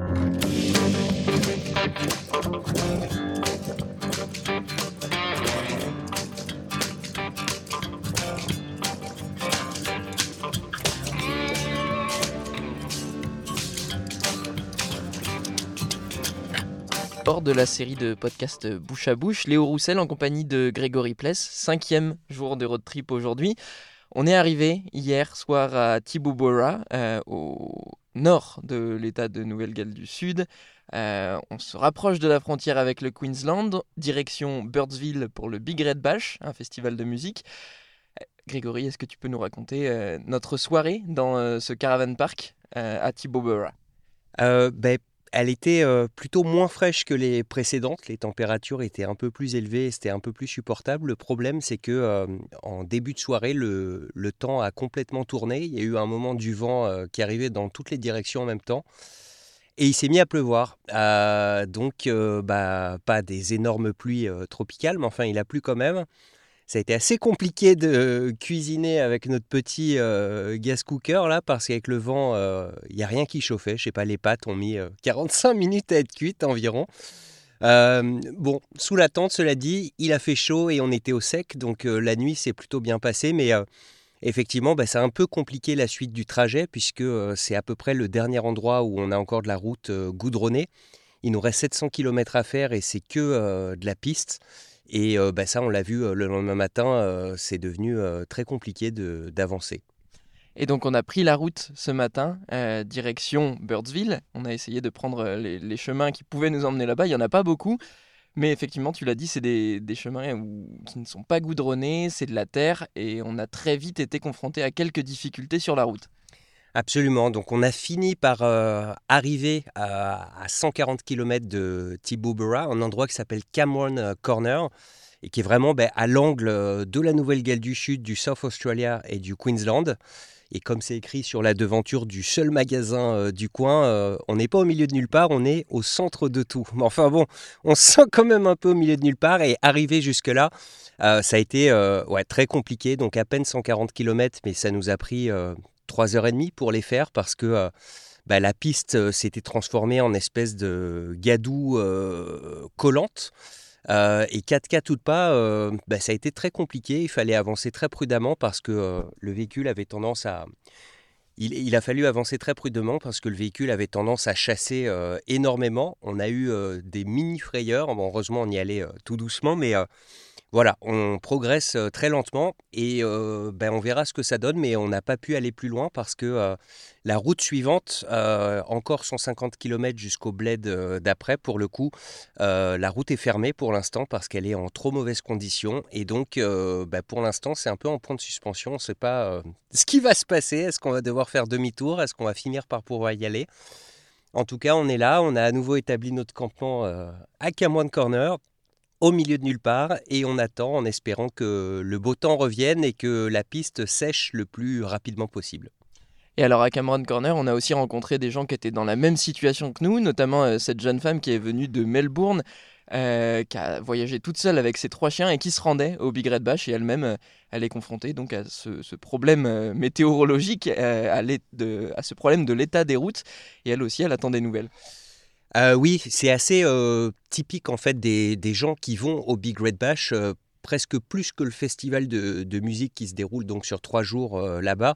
Hors de la série de podcasts Bouche à Bouche, Léo Roussel en compagnie de Grégory Pless, 5e jour de road trip aujourd'hui. On est arrivé hier soir à Tibooburra, au nord de l'état de Nouvelle-Galles du Sud. On se rapproche de la frontière avec le Queensland, direction Birdsville pour le Big Red Bash, un festival de musique. Grégory, est-ce que tu peux nous raconter notre soirée dans ce caravan park à Tibooburra ? Elle était plutôt moins fraîche que les précédentes. Les températures étaient un peu plus élevées et c'était un peu plus supportable. Le problème, c'est que en début de soirée, le temps a complètement tourné. Il y a eu un moment du vent qui arrivait dans toutes les directions en même temps. Et il s'est mis à pleuvoir. Donc, pas des énormes pluies tropicales, mais enfin, il a plu quand même. Ça a été assez compliqué de cuisiner avec notre petit gas cooker là, parce qu'avec le vent, il n'y a rien qui chauffait. Je sais pas, les pâtes ont mis 45 minutes à être cuites environ. Sous la tente, cela dit, il a fait chaud et on était au sec, donc la nuit s'est plutôt bien passée, mais effectivement, ça a un peu compliqué la suite du trajet, puisque c'est à peu près le dernier endroit où on a encore de la route goudronnée. Il nous reste 700 km à faire et c'est que de la piste. Et ça, on l'a vu le lendemain matin, c'est devenu très compliqué d'avancer. Et donc on a pris la route ce matin, direction Birdsville. On a essayé de prendre les chemins qui pouvaient nous emmener là-bas. Il n'y en a pas beaucoup, mais effectivement, tu l'as dit, c'est des chemins qui ne sont pas goudronnés, c'est de la terre, et on a très vite été confronté à quelques difficultés sur la route. Absolument, donc on a fini par arriver à 140 km de Tibooburra, un endroit qui s'appelle Cameron Corner, et qui est vraiment à l'angle de la Nouvelle-Galles du Sud, du South Australia et du Queensland. Et comme c'est écrit sur la devanture du seul magasin du coin, on n'est pas au milieu de nulle part, on est au centre de tout. Mais enfin bon, on se sent quand même un peu au milieu de nulle part, et arriver jusque-là, ça a été très compliqué, donc à peine 140 km, mais ça nous a pris 3h30 pour les faire, parce que la piste s'était transformée en espèce de gadoue collante. Et 4x4 ou pas, ça a été très compliqué. Il fallait avancer très prudemment parce que le véhicule avait tendance à... Il a fallu avancer très prudemment parce que le véhicule avait tendance à chasser énormément. On a eu des mini frayeurs. Bon, heureusement, on y allait tout doucement, mais voilà, on progresse très lentement et on verra ce que ça donne, mais on n'a pas pu aller plus loin parce que la route suivante, encore 150 km jusqu'au bled d'après, pour le coup, la route est fermée pour l'instant parce qu'elle est en trop mauvaise condition, et donc pour l'instant c'est un peu en point de suspension. On ne sait pas ce qui va se passer. Est-ce qu'on va devoir faire demi-tour? Est-ce qu'on va finir par pouvoir y aller? En tout cas, on est là, on a à nouveau établi notre campement à Cameron Corner, au milieu de nulle part, et on attend en espérant que le beau temps revienne et que la piste sèche le plus rapidement possible. Et alors à Cameron Corner, on a aussi rencontré des gens qui étaient dans la même situation que nous, notamment cette jeune femme qui est venue de Melbourne, qui a voyagé toute seule avec ses 3 chiens et qui se rendait au Big Red Bash, et elle-même, elle est confrontée donc à ce problème météorologique, à ce problème de l'état des routes, et elle aussi, elle attend des nouvelles. Oui, c'est assez typique en fait des gens qui vont au Big Red Bash, presque plus que le festival de musique qui se déroule donc sur 3 jours là-bas.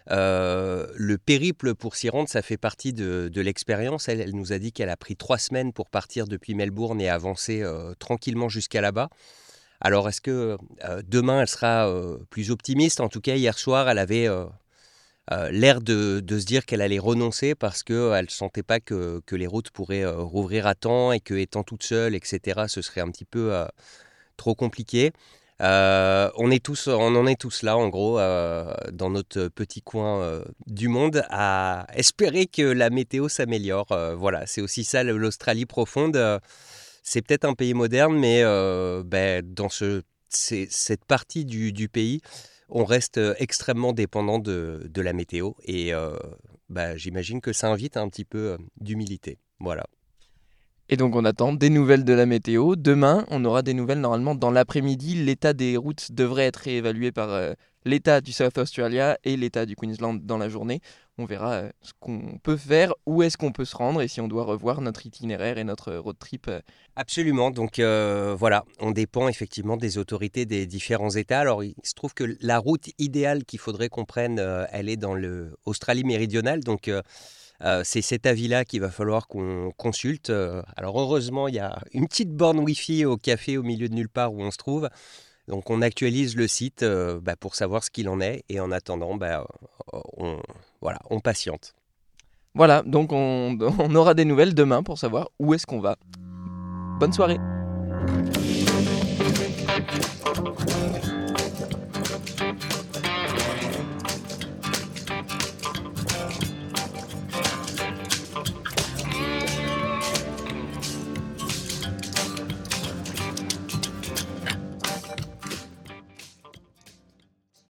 Le périple pour s'y rendre, ça fait partie de l'expérience. Elle nous a dit qu'elle a pris 3 semaines pour partir depuis Melbourne et avancer tranquillement jusqu'à là-bas. Alors est-ce que demain elle sera plus optimiste? En tout cas, hier soir, elle avait... l'air de se dire qu'elle allait renoncer parce qu'elle ne sentait pas que les routes pourraient rouvrir à temps, et qu'étant toute seule, etc., ce serait un petit peu trop compliqué. On en est tous là, en gros, dans notre petit coin du monde, à espérer que la météo s'améliore. Voilà, c'est aussi ça l'Australie profonde. C'est peut-être un pays moderne, mais dans cette partie du pays, on reste extrêmement dépendant de la météo, et j'imagine que ça invite un petit peu d'humilité. Voilà. Et donc on attend des nouvelles de la météo. Demain, on aura des nouvelles normalement dans l'après-midi. L'état des routes devrait être réévalué par l'état du South Australia et l'état du Queensland dans la journée. On verra ce qu'on peut faire, où est-ce qu'on peut se rendre et si on doit revoir notre itinéraire et notre road trip. Absolument, donc voilà, on dépend effectivement des autorités des différents États. Alors il se trouve que la route idéale qu'il faudrait qu'on prenne, elle est dans l'Australie méridionale, donc c'est cet avis-là qu'il va falloir qu'on consulte. Alors heureusement, il y a une petite borne Wi-Fi au café au milieu de nulle part où on se trouve. Donc on actualise le site pour savoir ce qu'il en est. Et en attendant, on patiente. Voilà, donc on aura des nouvelles demain pour savoir où est-ce qu'on va. Bonne soirée!